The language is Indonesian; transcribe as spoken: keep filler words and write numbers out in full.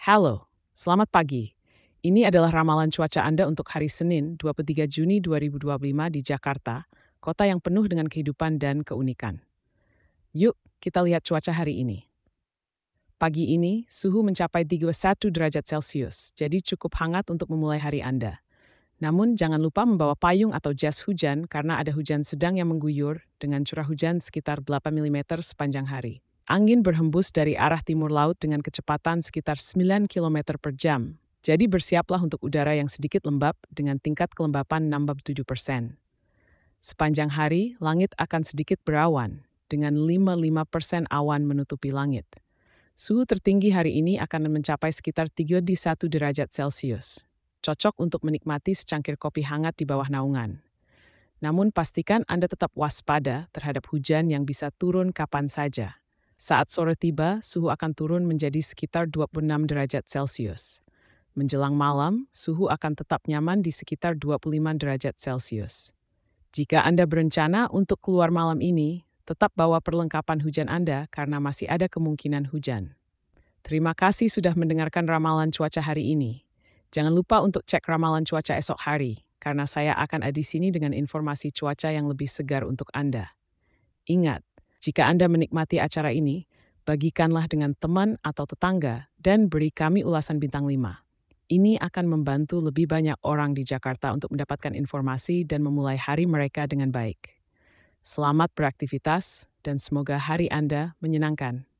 Halo, selamat pagi. Ini adalah ramalan cuaca Anda untuk hari Senin, dua puluh tiga Juni dua ribu dua puluh lima di Jakarta, kota yang penuh dengan kehidupan dan keunikan. Yuk, kita lihat cuaca hari ini. Pagi ini, suhu mencapai tiga puluh satu derajat Celcius, jadi cukup hangat untuk memulai hari Anda. Namun, jangan lupa membawa payung atau jas hujan karena ada hujan sedang yang mengguyur dengan curah hujan sekitar delapan milimeter sepanjang hari. Angin berhembus dari arah timur laut dengan kecepatan sekitar sembilan kilometer per jam. Jadi bersiaplah untuk udara yang sedikit lembab dengan tingkat kelembapan enam puluh tujuh persen. Sepanjang hari, langit akan sedikit berawan, dengan lima puluh lima persen awan menutupi langit. Suhu tertinggi hari ini akan mencapai sekitar tiga puluh satu derajat Celcius. Cocok untuk menikmati secangkir kopi hangat di bawah naungan. Namun pastikan Anda tetap waspada terhadap hujan yang bisa turun kapan saja. Saat sore tiba, suhu akan turun menjadi sekitar dua puluh enam derajat Celcius. Menjelang malam, suhu akan tetap nyaman di sekitar dua puluh lima derajat Celcius. Jika Anda berencana untuk keluar malam ini, tetap bawa perlengkapan hujan Anda karena masih ada kemungkinan hujan. Terima kasih sudah mendengarkan ramalan cuaca hari ini. Jangan lupa untuk cek ramalan cuaca esok hari, karena saya akan ada di sini dengan informasi cuaca yang lebih segar untuk Anda. Ingat, jika Anda menikmati acara ini, bagikanlah dengan teman atau tetangga dan beri kami ulasan bintang lima. Ini akan membantu lebih banyak orang di Jakarta untuk mendapatkan informasi dan memulai hari mereka dengan baik. Selamat beraktivitas dan semoga hari Anda menyenangkan.